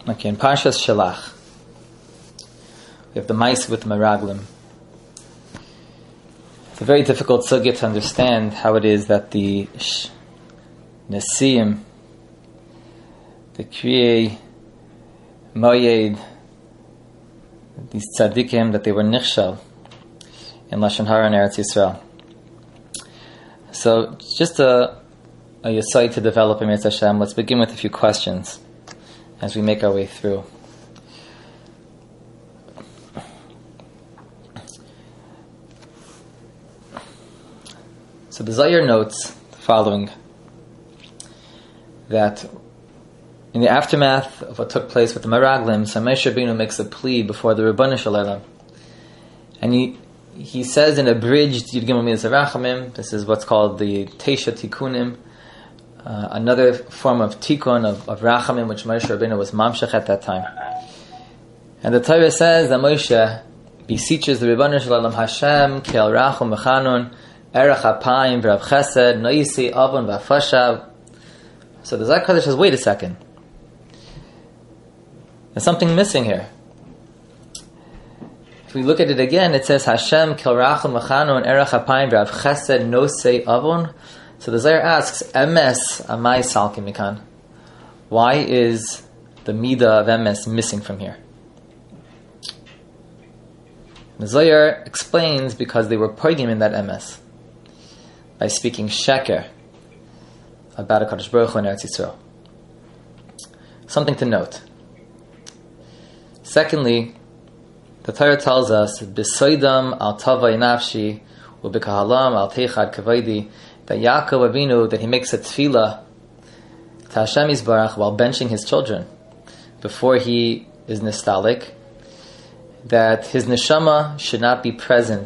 Okay, in Parshas Shelach, we have the mice with the Meraglim. It's a very difficult sugya to understand how it is that the Nesiim, the Kriyei, Moyed, these tzaddikim, that they were nichshal in Lashon Hara and Eretz Yisrael. So, just a yesod to develop in Mitzvah Hashem, let's begin with a few questions as we make our way through. So the Zohar notes the following, that in the aftermath of what took place with the Meraglim, so Moshe Rabbeinu makes a plea before the Ribono Shel Olam. And he says in abridged Yud Gimel Midas Rachamim, this is what's called the Teisha Tikunim, another form of tikkun of Rachamim, which Moshe Rabbeinu was mamshech at that time. And the Torah says that Moshe beseeches the Ribono Shel Olam, Hashem, Kel Rachum Mechanun, Erech Apayim V'Rav Chesed, Noisi Avon V'Afashav. So the Zohar Kodesh says, wait a second. There's something missing here. If we look at it again, it says Hashem Kel Rachum Mechanun, Erech Apayim V'Rav Chesed, Noisi Avon. So the Zohar asks, Emes Amai Salkim Mikan. Why is the Midah of Emes missing from here? The Zohar explains because they were poigim in that Emes by speaking sheker about HaKadosh Baruch Hu and Eretz Yisrael. Something to note. Secondly, the Torah tells us, B'soidam al tavai nafshi u'b'kahalam al teichad kavaydi, that Yaakov Avinu, that he makes a tefillah to Hashem Yisbarach while benching his children before he is nistalik, that his neshama should not be present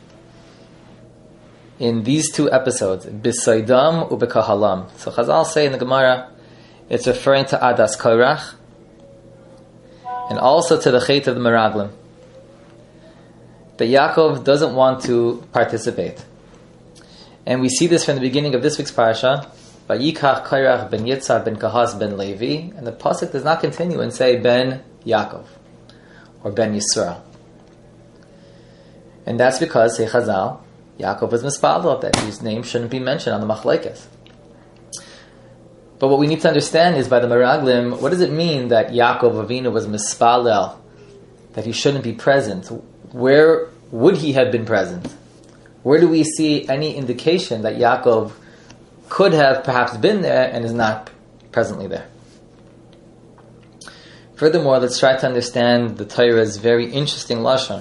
in these two episodes, B'Soidam u'B'Kahalam. So Chazal say in the Gemara, it's referring to Adas Korach and also to the Chet of the Meraglim, that Yaakov doesn't want to participate. And we see this from the beginning of this week's parasha, Vayikach Korach ben Yitzhak ben Kahas ben Levi, and the pasuk does not continue and say ben Yaakov or ben Yisrael. And that's because, say Chazal, Yaakov was mispalel, that his name shouldn't be mentioned on the machlekes. But what we need to understand is by the Meraglim, what does it mean that Yaakov Avinu was mispalel, that he shouldn't be present? Where would he have been present? Where do we see any indication that Yaakov could have perhaps been there and is not presently there? Furthermore, let's try to understand the Torah's very interesting lashon,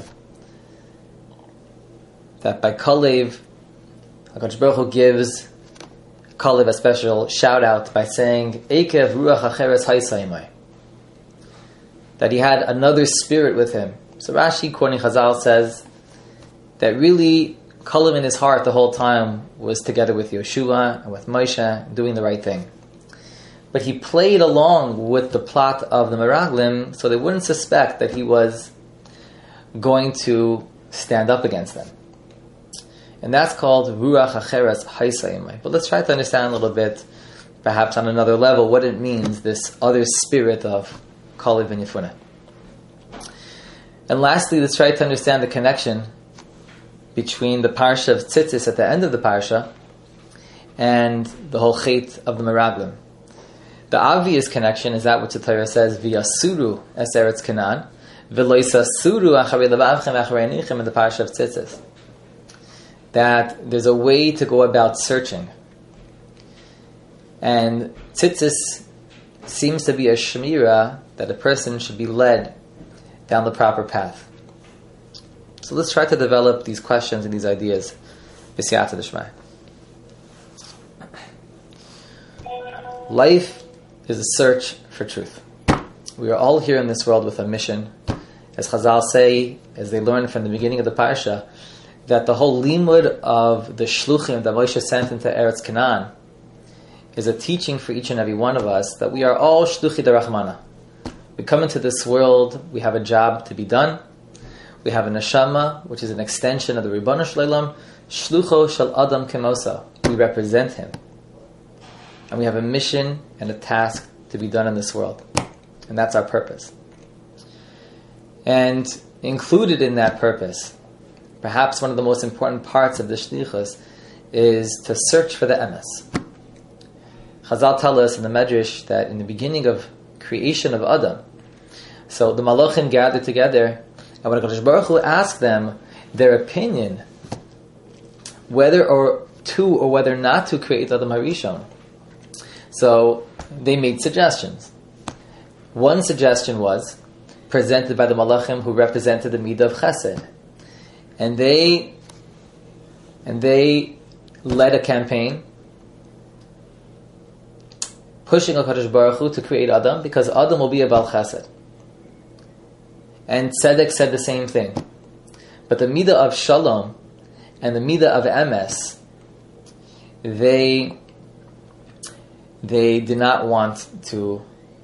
that by Kalev, HaKadosh Baruch Hu gives Kalev a special shout out by saying, Eikev Ruach Acheres Haisaimai, that he had another spirit with him. So Rashi, quoting Chazal, says that really Kalev in his heart the whole time was together with Yeshua and with Moshe, doing the right thing. But he played along with the plot of the Meraglim so they wouldn't suspect that he was going to stand up against them. And that's called Ruach Acheres Haisayimai. But let's try to understand a little bit, perhaps on another level, what it means, this other spirit of Kalev and Yefuneh. And lastly, let's try to understand the connection between the parsha of Tzitzis at the end of the parsha and the whole chet of the Meraglim. The obvious connection is that which the Torah says, V'yasuru es Eretz Canaan, v'lo yisasuru acharei levavchem acharei anichem, in the parsha of Tzitzis. That there's a way to go about searching. And Tzitzis seems to be a shemira that a person should be led down the proper path. So let's try to develop these questions and these ideas. B'siyata d'shmai. Life is a search for truth. We are all here in this world with a mission. As Chazal say, as they learn from the beginning of the parsha, that the whole limud of the shluchim that Moshe sent into Eretz Canaan is a teaching for each and every one of us that we are all shluchi d'Rachmana. We come into this world, we have a job to be done. We have a neshama, which is an extension of the Ribono Shel Olam, shlucho shel adam kemosa. We represent him. And we have a mission and a task to be done in this world. And that's our purpose. And included in that purpose, perhaps one of the most important parts of the shlichus is to search for the emes. Chazal tell us in the Medrash that in the beginning of creation of Adam, so the Malachim gathered together, and when HaKadosh Baruch Hu asked them their opinion, whether not to create Adam HaRishon. So they made suggestions. One suggestion was presented by the Malachim who represented the Midah of Chesed. And they led a campaign pushing HaKadosh Baruch Hu to create Adam because Adam will be a Bal Chesed. And Tzedek said the same thing. But the Midah of Shalom and the Midah of Emes, they did not want to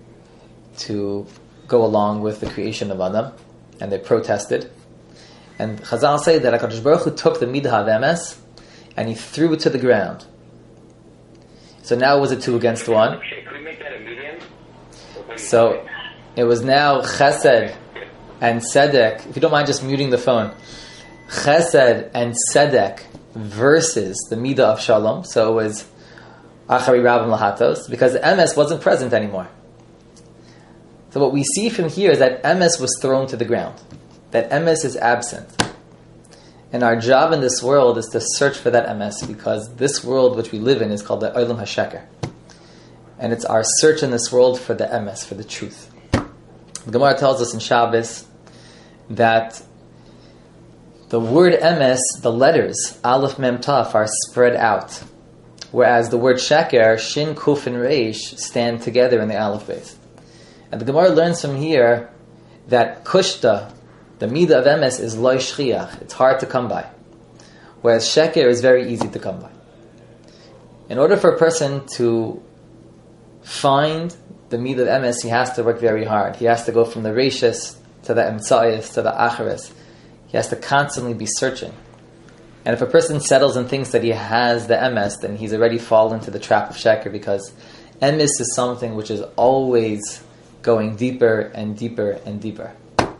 go along with the creation of Adam, and they protested. And Chazal say that HaKadosh Baruch Hu took the Midah of Emes and he threw it to the ground. So now it was a 2 against 1. Can we make that a medium? So it was now Chesed and Tzedek. If you don't mind just muting the phone. Chesed and Tzedek versus the Midah of Shalom. So it was Achari Rabim Lahatos, because the Emes wasn't present anymore. So what we see from here is that Emes was thrown to the ground. That Emes is absent. And our job in this world is to search for that Emes, because this world which we live in is called the Olam HaSheker. And it's our search in this world for the Emes, for the truth. The Gemara tells us in Shabbos that the word Emes, the letters, Aleph Mem Taf, are spread out. Whereas the word Sheker, Shin, Kuf, and Reish stand together in the Aleph base. And the Gemara learns from here that Kushta, the Midah of Emes, is Loi Shchiach. It's hard to come by. Whereas Sheker is very easy to come by. In order for a person to find the Midah of Emes, he has to work very hard. He has to go from the Reishis to the Emtsayis to the Acharis. He has to constantly be searching. And if a person settles and thinks that he has the Emes, then he's already fallen into the trap of Sheker, because Emes is something which is always going deeper and deeper and deeper.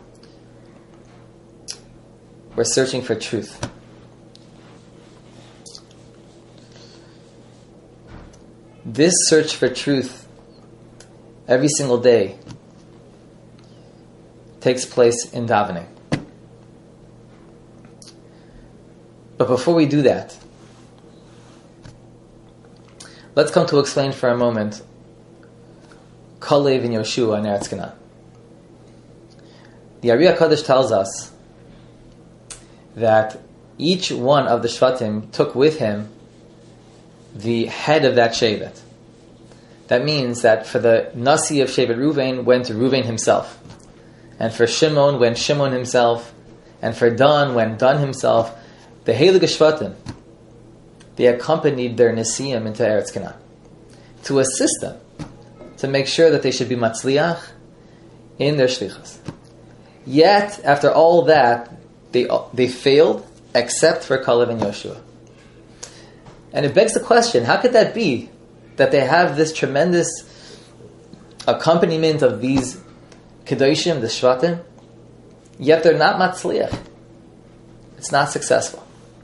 We're searching for truth. This search for truth every single day takes place in davening. But before we do that, let's come to explain for a moment Kalev and Yoshua and Eretz Canaan. The Ari HaKadosh tells us that each one of the Shvatim took with him the head of that Shevet. That means that for the Nasi of Shevet Ruvain went Ruvain himself, and for Shimon went Shimon himself, and for Dan went Dan himself. The Heilige Shvatim, they accompanied their Nesiim into Eretz Canaan to assist them, to make sure that they should be Matzliach in their Shlichus. Yet, after all that, they failed, except for Kalev and Yoshua. And it begs the question, how could that be, that they have this tremendous accompaniment of these Kedoshim, the Shvatim, yet they're not Matzliach? It's not successful.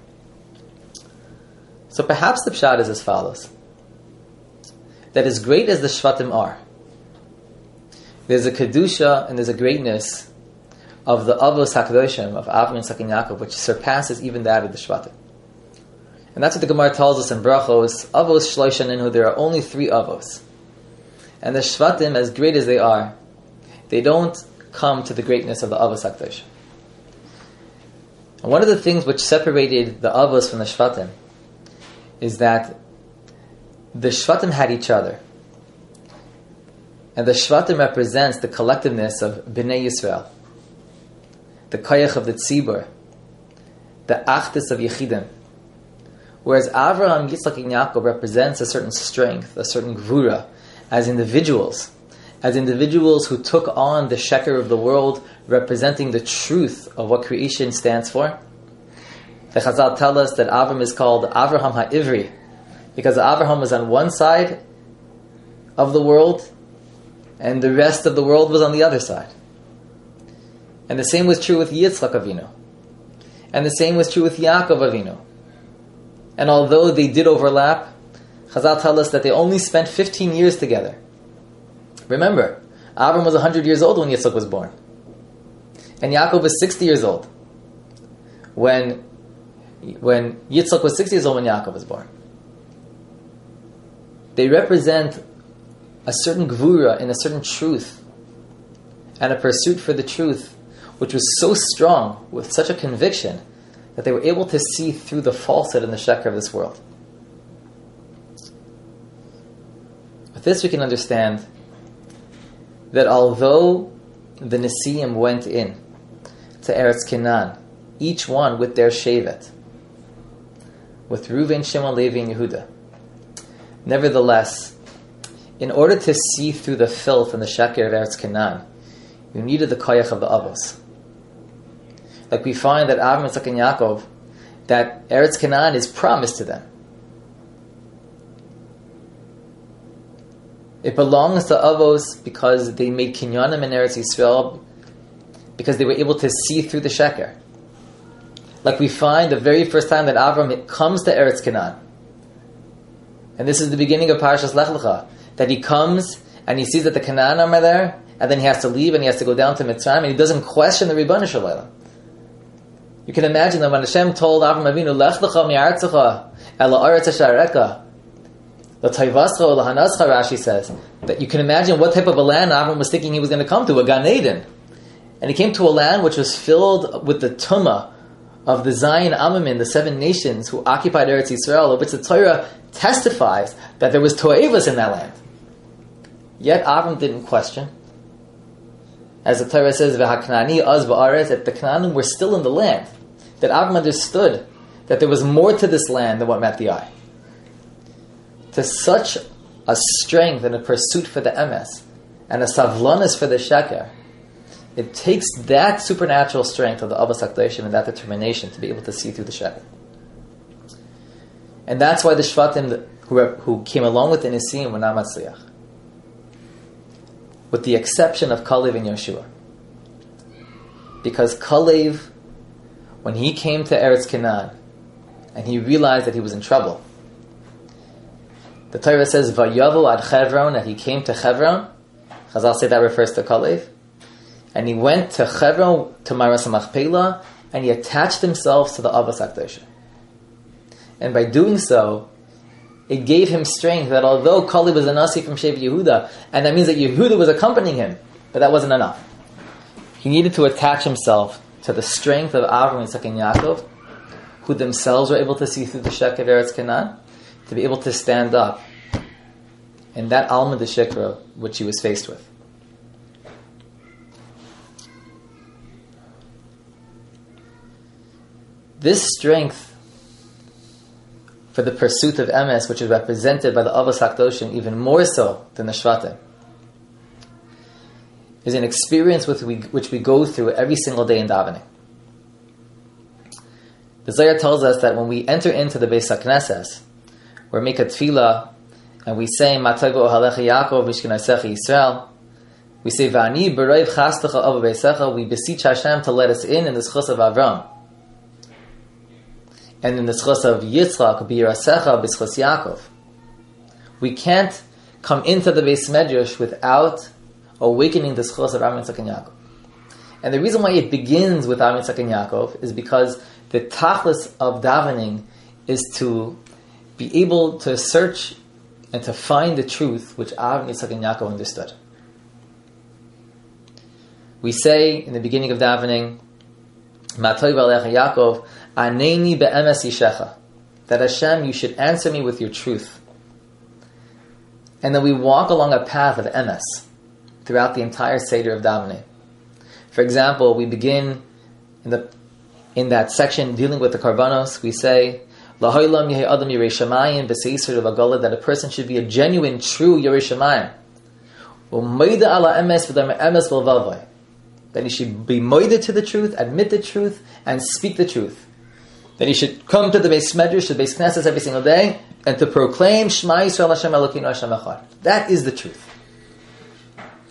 So perhaps the pshat is as follows: that as great as the Shvatim are, there's a kedusha and there's a greatness of the Avos HaKadoshim, of Avram, Yitzchak, and Yaakov, which surpasses even that of the Shvatim. And that's what the Gemara tells us in Brachos: Avos Shloisha Ninhu, there are only 3 Avos. And the Shvatim, as great as they are, they don't come to the greatness of the Avos HaKadoshim. And one of the things which separated the Avos from the Shvatim is that the Shvatim had each other. And the Shvatim represents the collectiveness of Bnei Yisrael, the Koyach of the Tzibur, the Achdus of Yechidim. Whereas Avraham, Yitzchak, and Yaakov represents a certain strength, a certain Gvura, as individuals who took on the Sheker of the world, representing the truth of what creation stands for. The Chazal tell us that Avram is called Avraham HaIvri, because Avraham was on one side of the world, and the rest of the world was on the other side. And the same was true with Yitzchak Avinu. And the same was true with Yaakov Avinu. And although they did overlap, Chazal tell us that they only spent 15 years together. Remember, Avram was 100 years old when Yitzchak was born. And Yaakov was 60 years old when Yitzchak was 60 years old when Yaakov was born. They represent a certain gvura and a certain truth and a pursuit for the truth which was so strong, with such a conviction, that they were able to see through the falsehood and the sheker of this world. With this we can understand that although the Nesiim went in to Eretz Canaan, each one with their shevet, with Reuven, Shimon, Levi, and Yehuda, nevertheless, in order to see through the filth and the sheker of Eretz Canaan, you needed the koyach of the avos. Like we find that Avram, Yitzchak, and Yaakov, that Eretz Canaan is promised to them. It belongs to avos because they made kinyanim in Eretz Yisrael, because they were able to see through the sheker. Like we find the very first time that Avram comes to Eretz Canaan, and this is the beginning of Parashas Lech Lecha, that he comes and he sees that the Canaanim are there, and then he has to leave and he has to go down to Mitzrayim, and he doesn't question the Ribbon Shalom. You can imagine that when Hashem told Avram Avinu, Lech Lecha mi'artzecha ela aretz ashareka l'tayvascha u'lahanascha, Rashi says, that you can imagine what type of a land Avram was thinking he was going to come to, a Gan Eden. And he came to a land which was filled with the tumah of the Zion Amamim, the 7 nations who occupied Eretz Yisrael, of which the Torah testifies that there was to'evas in that land. Yet Avram didn't question. As the Torah says, V'haknani az ba'aretz, that the Canaanim were still in the land. That Avram understood that there was more to this land than what met the eye. To such a strength and a pursuit for the emes, and a savlanis for the sheker, it takes that supernatural strength of the Avos HaKadoshim and that determination to be able to see through the sheker. And that's why the Shvatim who came along with the Nesiim were not Matzliach. With the exception of Kalev and Yoshua. Because Kalev, when he came to Eretz Canaan, and he realized that he was in trouble, the Torah says, Vayavu ad Chevron, that he came to Chevron. Chazal say that refers to Kalev. And he went to Chevron, to Maras HaMachpelah, and he attached himself to the Avos HaKadoshim. And by doing so, it gave him strength that although Kalev was a Nasi from Shevet Yehuda, and that means that Yehuda was accompanying him, but that wasn't enough. He needed to attach himself to the strength of Avram, Yitzchak, and Yaakov, who themselves were able to see through the sheker of Eretz Canaan, to be able to stand up in that Alma de Shikra which he was faced with. This strength for the pursuit of emes, which is represented by the Avos HaKadoshim even more so than the Shvatim, is an experience which we go through every single day in davening. The Zohar tells us that when we enter into the Beis HaKnesses, we make a tefillah and we say, Matago ohalecha Yaakov mishkenasecha Yisrael. We say, V'ani b'roiv chastecha ava beisecha. We beseech Hashem to let us in the schus of Avram. And in the schus of Yitzchak, b'yirasecha b'schus Yaakov. We can't come into the Beis Medrash without awakening the schus of Avram, Yitzchak, and Yaakov. And the reason why it begins with Avram, Yitzchak, and Yaakov is because the tachlis of davening is to be able to search and to find the truth which Avram, Yitzchak, and Yaakov understood. We say in the beginning of davening, Matoy v'alecha Yaakov, Aneni be'emes yishecha, that Hashem, you should answer me with your truth. And then we walk along a path of emes throughout the entire Seder of davening. For example, we begin in that section dealing with the karbanos. We say, Lahoilam yehi adam yirei shamayim b'seisur v'agala, that a person should be a genuine, true yirei shamayim. U'moida ala emes v'dam emes v'lvavai, that he should be moided to the truth, admit the truth, and speak the truth. That he should come to the Beis Medrash, to the Beis Knesses every single day, and to proclaim Shema Yisrael Hashem Elokeinu Hashem Echad. That is the truth.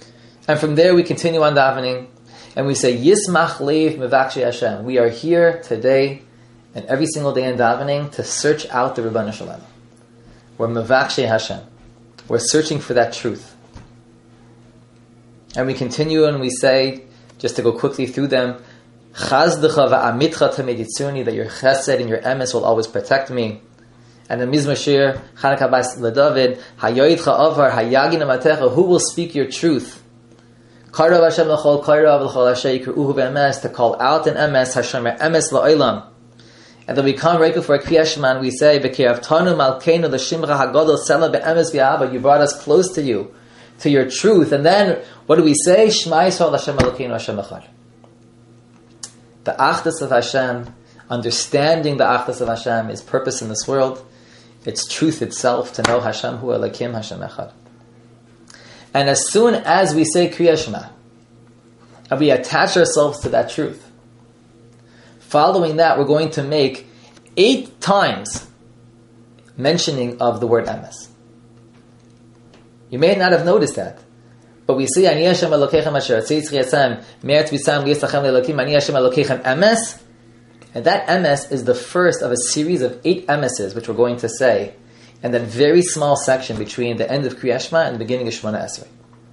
And from there we continue on davening, and we say, Yismach Leiv Mevakshei Hashem. We are here today, and every single day in davening, to search out the Ribbon Shalom. We're Mevakshei Hashem. We're searching for that truth. And we continue and we say, just to go quickly through them, Chazdecha va'amitcha tamid yitzurni, that your chesed and your emes will always protect me. And the Mizmor Shir, Chanukah Bas LeDavid, Hayoyitcha Avar, Hayagin Amatecha, who will speak your truth? Karav Hashem l'chol Karav l'chol Hashem yikru'uhu be'emes, to call out in emes, Hashem emes la'olam. And then we come right before Kriyat Shema and we say, V'kiravtanu malkeinu l'shimcha hagadol sela be'emes v'yahava, you brought us close to you, to your truth. And then, what do we say? Shema Yisrael Hashem Elokeinu Hashem Echad. The Achdus of Hashem, understanding the Achdus of Hashem, is purpose in this world. It's truth itself, to know Hashem Hu Elokim Hashem Echad. And as soon as we say Kriyat Shema, and we attach ourselves to that truth, following that we're going to make 8 times mentioning of the word emes. You may not have noticed that, but we see Ani Hashem Elokeichem Asher Tzitz Chiyatzem Me'er Tzvisam Liyitzlachem Le'Elokim Ani Hashem Elokeichem emes. And that emes is the first of a series of 8 emeses, which we're going to say, and then very small section between the end of Kriyat Shema and the beginning of Shemona Esrei.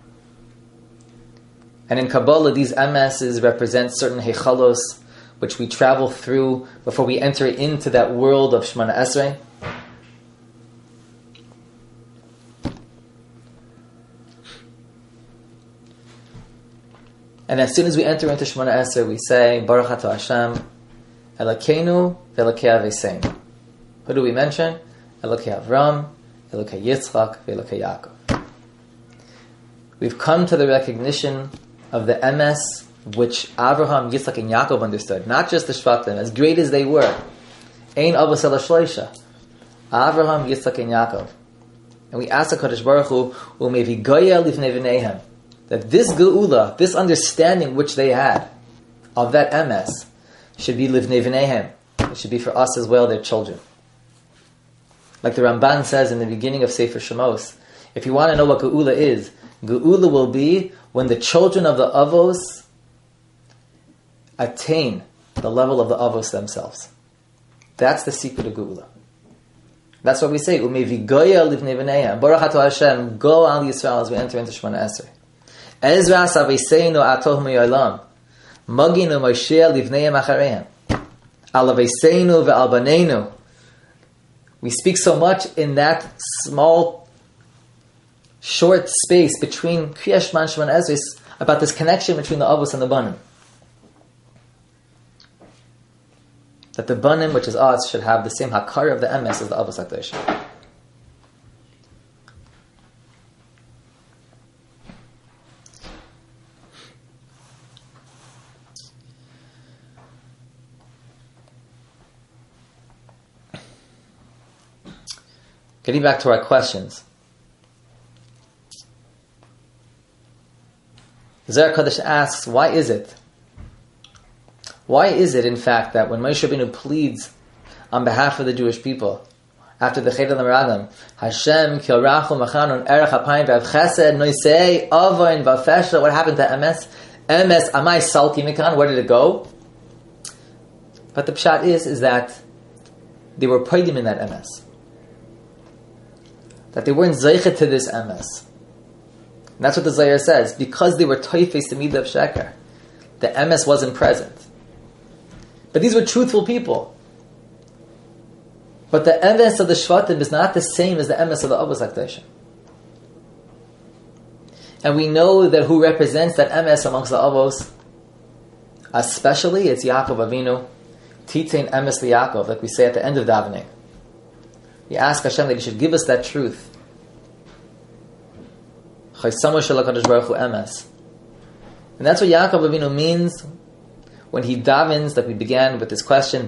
And in Kabbalah, these emeses represent certain heichalos, which we travel through before we enter into that world of Shemona Esrei. And as soon as we enter into Shemona Esrei, we say, Baruch Atah Hashem, Elokeinu ve'Elokei Aveiseinu. Who do we mention? Elokei Avram, Elokei Yitzchak, ve'Elokei Yaakov. We've come to the recognition of the emes which Avraham, Yitzchak, and Yaakov understood. Not just the Shvatim, as great as they were. Ein Avos Ela Shloisha. Avraham, Yitzchak, and Yaakov. And we ask HaKadosh Baruch Hu, U'mevigoya lifnei v'neihem, that this geula, this understanding which they had of that emes, should be livnei v'neihem. It should be for us as well, their children. Like the Ramban says in the beginning of Sefer Shemos, if you want to know what geula is, geula will be when the children of the avos attain the level of the avos themselves. That's the secret of geula. That's what we say. Umevigoya livnei v'neihem. Baruch Atah Hashem, go al Yisrael as we enter into Shemona Esrei. Ezra saviseinu atoh mi'olam. Maginu Moshe livneihem achareihem. Alaveseinu ve'albaneinu. We speak so much in that small, short space between Kriyat Shema and Shemona Esrei about this connection between the avos and the banim. That the banim, which is us, should have the same hakara of the emes as the avos HaKadosh. Getting back to our questions. Zohar Kodesh asks, why is it, in fact, that when Moshe Rabbeinu pleads on behalf of the Jewish people, after the Chet HaMeradam, Hashem, Ki Rachu Machanun, Erech HaPayim, V'Av Chesed, Noisei, Avoin, V'Afesha, what happened to emes? Emes, Amai Salki Mikan, where did it go? But the pshat is that they were poidim in that emes. That they weren't zeichet to this emes. And that's what the Zohar says. Because they were toifes to midah of sheker, the emes wasn't present. But these were truthful people. But the emes of the Shvatim is not the same as the emes of the Avos HaKadosh. And we know that who represents that emes amongst the Avos, especially, it's Yaakov Avinu, Titein emes liYaakov, like we say at the end of davening. We ask Hashem that He should give us that truth. And that's what Yaakov Avinu means when he davens, like we began with this question,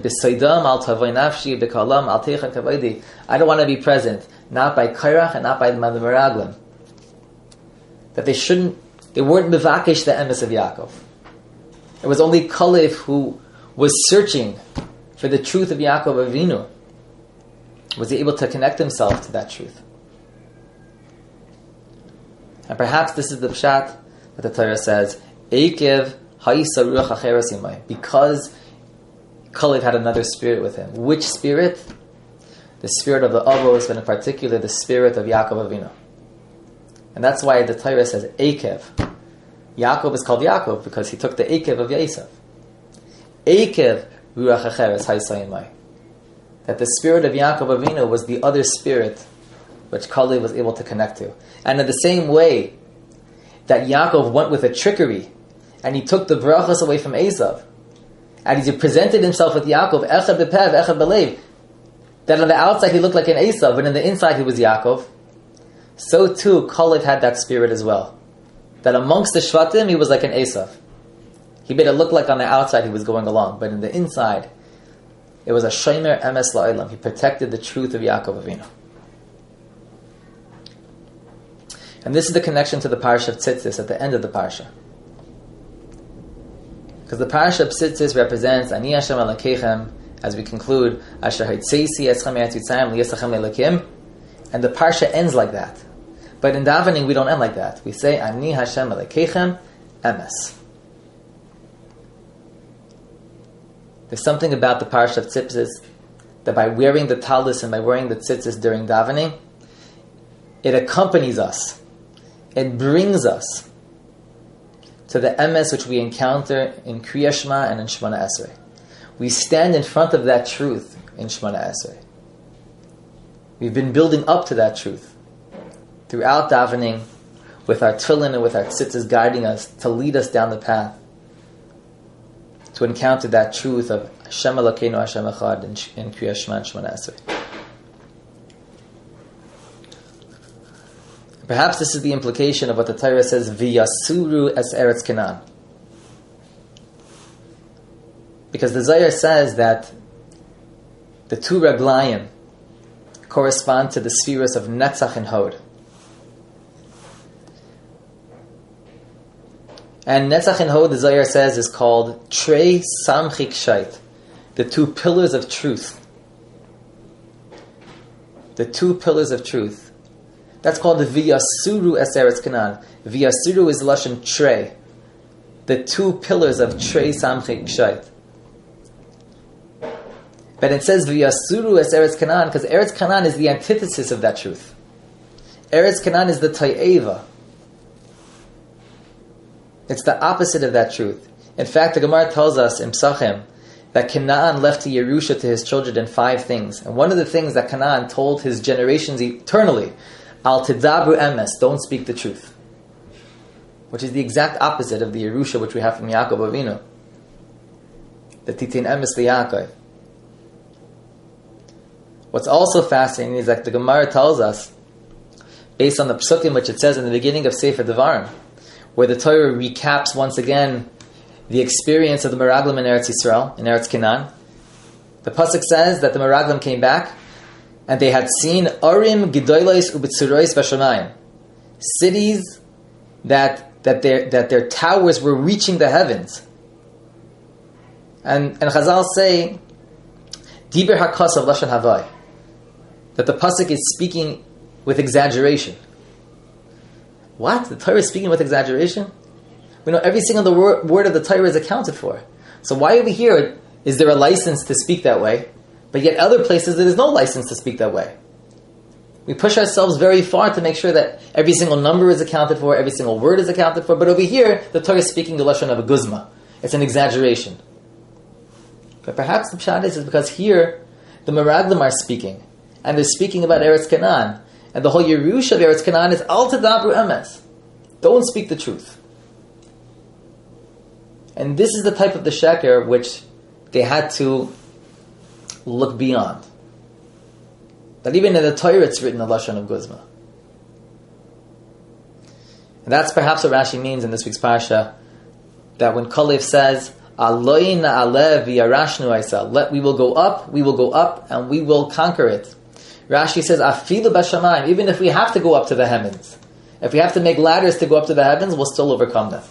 I don't want to be present, not by Kairach and not by the Meraglim. That they weren't mevakesh the emes of Yaakov. It was only Kalev who was searching for the truth of Yaakov Avinu. Was he able to connect himself to that truth? And perhaps this is the pshat that the Torah says, Eikev ha'isa ruach acheres imay, because Kalev had another spirit with him. Which spirit? The spirit of the Avos, but in particular the spirit of Yaakov Avinu. And that's why the Torah says Eikev. Yaakov is called Yaakov because he took the Eikev of Yosef. Eikev ruach acheres ha'isa imay. That the spirit of Yaakov Avinu was the other spirit which Kalev was able to connect to. And in the same way that Yaakov went with a trickery and he took the brachas away from Esav, and he presented himself with Yaakov, echad bepev, echad belev, that on the outside he looked like an Esav, but on the inside he was Yaakov, so too Kalev had that spirit as well. That amongst the Shvatim he was like an Esav. He made it look like on the outside he was going along, but in the inside it was a shomer emes la'olam. He protected the truth of Yaakov Avinu. And this is the connection to the Parsha of Tzitzis at the end of the Parsha. Because the Parsha of Tzitzis represents Ani Hashem Elokeichem, as we conclude, Asher Ha'itzeisi Eschem Eretz Yitzrayim Liyasachem Elokim, and the Parsha ends like that. But in davening we don't end like that. We say Ani Hashem Elokeichem Emes. There's something about the Parsha of Tzitzis that by wearing the talis and by wearing the tzitzis during davening, it accompanies us. It brings us to the emes which we encounter in Kriya Shema and in Shemona Esrei. We stand in front of that truth in Shemona Esrei. We've been building up to that truth throughout davening, with our tefillin and with our tzitzis guiding us to lead us down the path to encounter that truth of Hashem Elokeinu Hashem Echad in Kriya Shema and Shemona Esrei. Perhaps this is the implication of what the Torah says, V'yasuru es Eretz Canaan. Because the Zohar says that the two Raglayim correspond to the spheres of Netzach and Hod. And Netzach and Hod, the Zohar says, is called Trei Samchik Shait, the two pillars of truth. The two pillars of truth. That's called the V'yasuru es Eretz Canaan. V'yasuru is Lashon Trei, the two pillars of Trei Samchik Shait. But it says V'yasuru es Eretz Canaan because Eretz Canaan is the antithesis of that truth. Eretz Canaan is the Ta'eva. It's the opposite of that truth. In fact, the Gemara tells us in Psachim that Canaan left to Yerusha to his children in 5 things. And one of the things that Canaan told his generations eternally, Al Tidabru Emes, don't speak the truth. Which is the exact opposite of the Yerusha which we have from Yaakov Avinu. The Titin Emes Li'Yaakov. What's also fascinating is that the Gemara tells us, based on the psukim which it says in the beginning of Sefer Devarim, where the Torah recaps once again the experience of the Meraglim in Eretz Yisrael, in Eretz Canaan. The pasuk says that the Meraglim came back and they had seen Arim Gedolos Ubitzurois Vashamayim, cities that their towers were reaching the heavens. And Chazal say Diber Hakos of Lashon Havai, that the pasuk is speaking with exaggeration. What? The Torah is speaking with exaggeration? We know every single word of the Torah is accounted for. So why over here is there a license to speak that way, but yet other places there is no license to speak that way? We push ourselves very far to make sure that every single number is accounted for, every single word is accounted for, but over here the Torah is speaking the lashon of a guzma. It's an exaggeration. But perhaps the pshat is because here the Meraglim are speaking, and they're speaking about Eretz Canaan. And the whole Yerusha of Eretz Canaan is Al Tadabru Emes. Don't speak the truth. And this is the type of the sheker which they had to look beyond. That even in the Torah it's written a lashon of guzma. And that's perhaps what Rashi means in this week's parsha, that when Kalev says, Aloi na'alev v'yarashnu aisa, we will go up, and we will conquer it. Rashi says, Afilu b'shamayim, even if we have to go up to the heavens, if we have to make ladders to go up to the heavens, we'll still overcome them.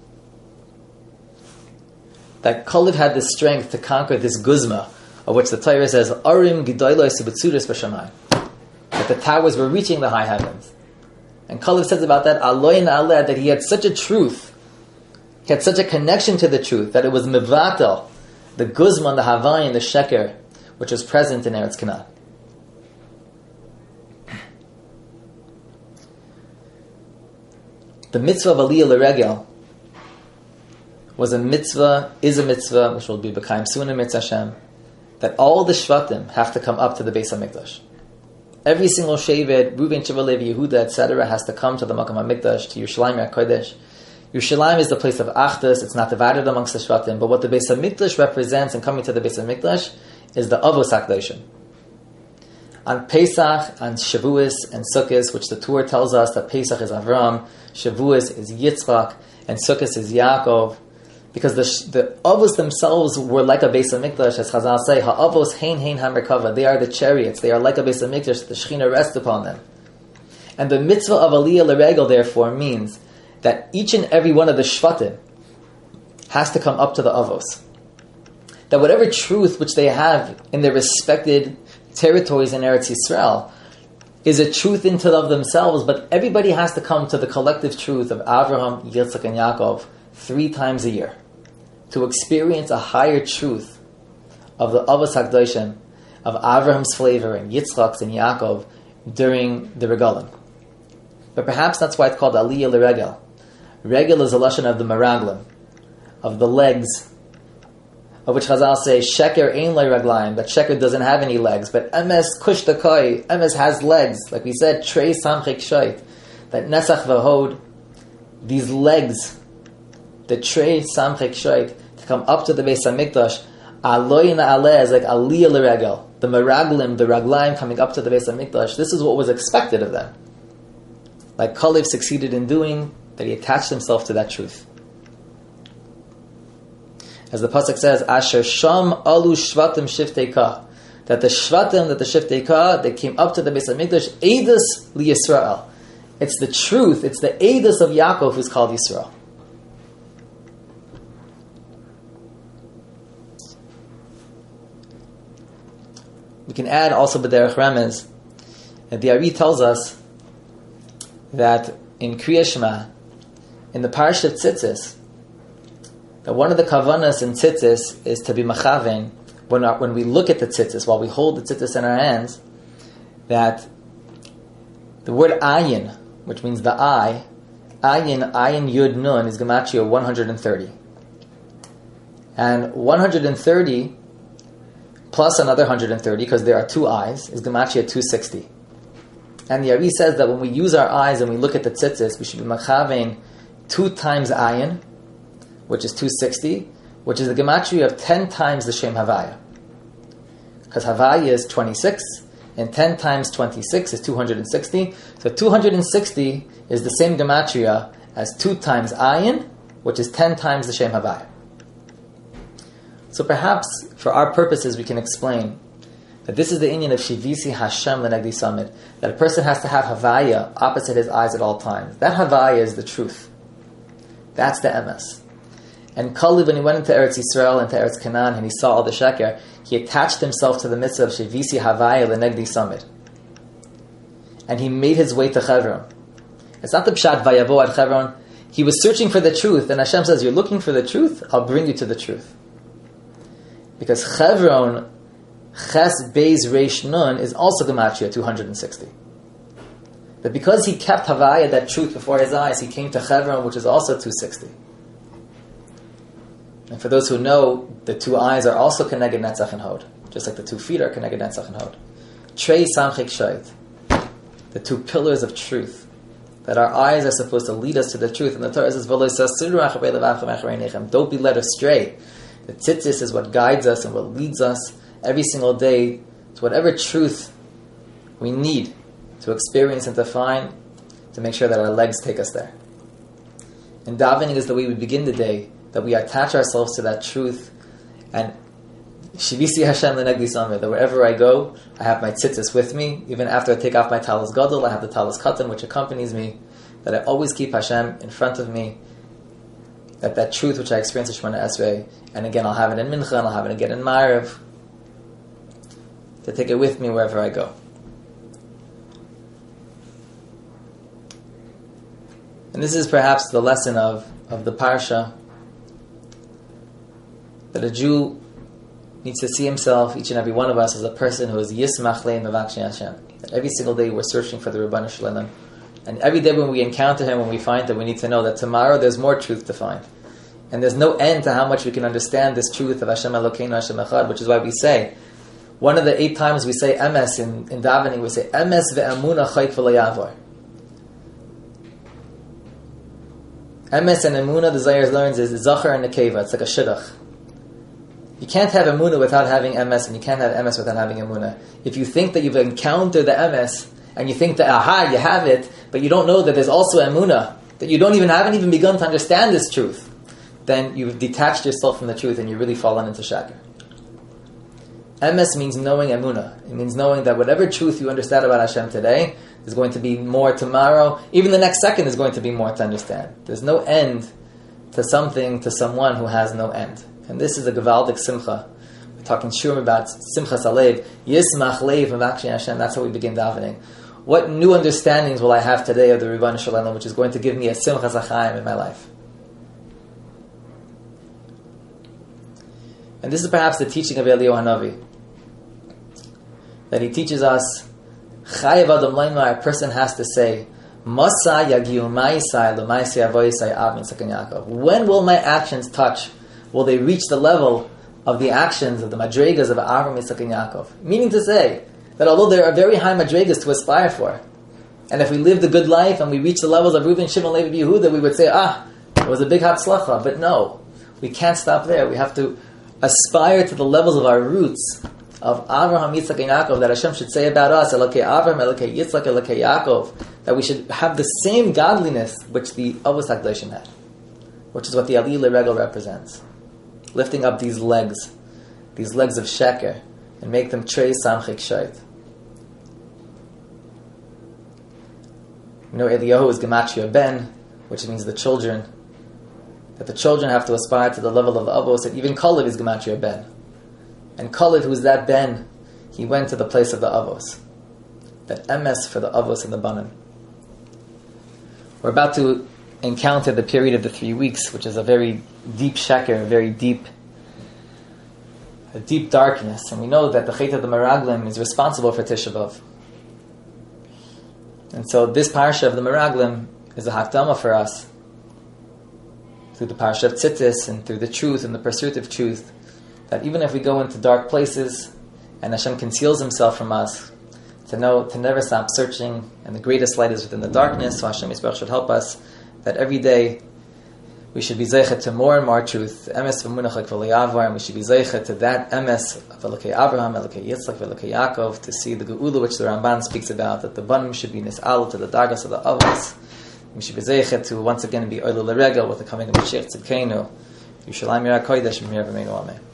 That Kalev had the strength to conquer this guzma, of which the Torah says, Arim gidolos ubetzuros b'shamayim, that the towers were reaching the high heavens. And Kalev says about that, Aloyin Aleh, that he had such a truth, he had such a connection to the truth, that it was Mevatel, the Guzman, the Havayin, the Sheker, which was present in Eretz Canaan. The mitzvah of Aliyah L'Regel was a mitzvah, is a mitzvah, which will be B'Chaim soon in Mitzvah Hashem, that all the Shvatim have to come up to the Beis HaMikdash. Every single Shevet, Reuven, Sheva, Levi, Yehuda, etc., has to come to the Makam HaMikdash, to Yerushalayim HaKodesh. Yerushalayim is the place of Achdus, it's not divided amongst the Shvatim, but what the Beis HaMikdash represents in coming to the Beis HaMikdash is the Avos HaKadoshim. On Pesach, on Shavuos and Sukkot, which the Torah tells us that Pesach is Avram, Shavuos is Yitzchak, and Sukkot is Yaakov, because the Avos themselves were like a Beis HaMikdash, as Chazal say, Ha'avos hein HaMerkava, they are the chariots, they are like a Beis HaMikdash, the Shekhinah rests upon them. And the mitzvah of Aliyah L'Regel, therefore, means that each and every one of the Shvatim has to come up to the Avos. That whatever truth which they have in their respected territories in Eretz Yisrael is a truth into of themselves, but everybody has to come to the collective truth of Avraham, Yitzchak, and Yaakov 3 times a year to experience a higher truth of the Avos HaKadoshim, of Avraham's flavor and Yitzchak's and Yaakov during the Regalim. But perhaps that's why it's called Aliyah L'Regel. Regel is a lashon of the Meraglim, of the legs, of which Chazal say, Sheker ein lo raglayim, that Sheker doesn't have any legs, but Emes kush takoi, Emes has legs. Like we said, Trei samchik shait, that Nesach v'hod, these legs, the Trei samchik shait, to come up to the Beis HaMikdash, Aloyin Aleh is like Aliyah L'Regel, the Meraglim, the Raglayim coming up to the Beis HaMikdash. This is what was expected of them. Like Kalev succeeded in doing, that he attached himself to that truth. As the pasuk says, Asher Sham Alu Shvatim Shiftei Ka, that the Shvatim, that the Shiftei Ka, they came up to the Beis HaMikdash, Eidus LiYisrael. It's the truth, it's the Eidus of Yaakov who's called Yisrael. We can add also B'derech Remez, that the Ari tells us that in Kriya Shema, in the Parashat Tzitzis, that one of the kavanas in tzitzis is to be machaven, when we look at the tzitzis, while we hold the tzitzis in our hands, that the word ayin, which means the eye, ayin yud nun, is gematria 130. And 130 plus another 130, because there are 2 eyes, is gematria 260. And the Ari says that when we use our eyes and we look at the tzitzis, we should be machaven 2 times ayin, which is 260, which is the gematria of 10 times the Shem Havaya. Because Havaya is 26, and 10 times 26 is 260. So 260 is the same gematria as 2 times Ayin, which is 10 times the Shem Havaya. So perhaps, for our purposes, we can explain that this is the inyan of Shivisi Hashem L'Negdi Samid, that a person has to have Havaya opposite his eyes at all times. That Havaya is the truth. That's the emes. And Kalev, when he went into Eretz Yisrael, into Eretz Canaan, and he saw all the sheker, he attached himself to the mitzvah of Shivisi Havaya L'Negdi Samid. And he made his way to Chevron. It's not the Pshat Vayavo at Chevron. He was searching for the truth, and Hashem says, you're looking for the truth? I'll bring you to the truth. Because Chevron, Ches Beis Reish Nun, is also Gematria 260. But because he kept Havaya, that truth, before his eyes, he came to Chevron, which is also 260. And for those who know, the 2 eyes are also Keneged Netzach and Hod, just like the 2 feet are Keneged Netzach and Hod. Trei Samchik Shait, the 2 pillars of truth, that our eyes are supposed to lead us to the truth. And the Torah says, don't be led astray. The tzitzis is what guides us and what leads us every single day to whatever truth we need to experience and to find, to make sure that our legs take us there. And davening is the way we begin the day, that we attach ourselves to that truth. And Shivisi Hashem L'Negdi Samid, that wherever I go, I have my tzitzis with me. Even after I take off my talis gadol, I have the talis katan, which accompanies me. That I always keep Hashem in front of me. That truth which I experience in Shemona Esrei, and again I'll have it in Mincha, and I'll have it again in Ma'ariv, to take it with me wherever I go. And this is perhaps the lesson of the Parsha, that a Jew needs to see himself, each and every one of us, as a person who is Yismach Le'im Mevakshei Hashem. That every single day we're searching for the Ribono Shel Olam. And every day when we encounter Him, when we find Him, we need to know that tomorrow there's more truth to find. And there's no end to how much we can understand this truth of Hashem Elokeinu Hashem Echad, which is why we say, one of the 8 times we say emes in davening, we say emes ve'emuna chayk v'lo yavor. Emes and emuna, the Zayar learns, is zachar and nekeva. It's like a shidduch. You can't have emuna without having emes, and you can't have emes without having emuna. If you think that you've encountered the emes, and you think that, you have it, but you don't know that there's also emuna, that you haven't even begun to understand this truth, then you've detached yourself from the truth, and you've really fallen into shakar. Emes means knowing emuna. It means knowing that whatever truth you understand about Hashem today is going to be more tomorrow. Even the next second is going to be more to understand. There's no end to something, to someone who has no end. And this is a Gavaldik Simcha. We're talking Shurim about Simchas Alev, Yismach Leiv Mevakshei Hashem. That's how we begin davening. What new understandings will I have today of the Ribono Shel Olam, which is going to give me a Simchas HaChaim in my life? And this is perhaps the teaching of Eliyahu Hanavi, that he teaches us, Chayav Adam Leimar, a person has to say, Masa Yagiu Ma'isai L'Maisai Avoisai Av Yitzchak and Yaakov. When will my actions touch? Will they reach the level of the actions of the madregas of Avram, Yitzchak, and Yaakov? Meaning to say that although there are very high madregas to aspire for, and if we lived a good life and we reach the levels of Reuven, Shimon, Levi, Yehuda, we would say, it was a big hatzlacha. But no, we can't stop there. We have to aspire to the levels of our roots of Avraham, Yitzchak, and Yaakov, that Hashem should say about us, Elokei Avraham, Elokei Yitzchak, Elokei Yaakov, that we should have the same godliness which the Avos HaKadoshim had, which is what the Aliyah L'Regel represents. Lifting up these legs of sheker, and make them trei samchik shayt. Eliyahu is Gematria Ben, which means the children, that the children have to aspire to the level of the Avos, and even Kalev is Gematria Ben. And Kalev, who's that Ben, he went to the place of the Avos. That emes for the Avos and the Banim. We're about to encounter the period of the 3 weeks, which is a very deep sheker, a very deep darkness. And we know that the Chet of the Meraglim is responsible for Tisha B'Av. And so this parsha of the Meraglim is a hakdama for us, through the parsha of Tzitzis and through the truth and the pursuit of truth, that even if we go into dark places and Hashem conceals Himself from us, to never stop searching, and the greatest light is within the darkness. So Hashem Yisbarach should help us that every day we should be zeichet to more and more truth, emes v'munach v'lo yavor, and we should be zeichet to that emes of Elokei Abraham, Elokei Yitzchak, Elokei Yaakov, to see the geula which the Ramban speaks about, that the banim should be nis'al to the dargas of the avos. We should be zeichet to once again be oilul l'regel with the coming of Mashiach Tzidkeinu. Yerushalayim Yirah Kodesh, M'mir v'meinu Amen.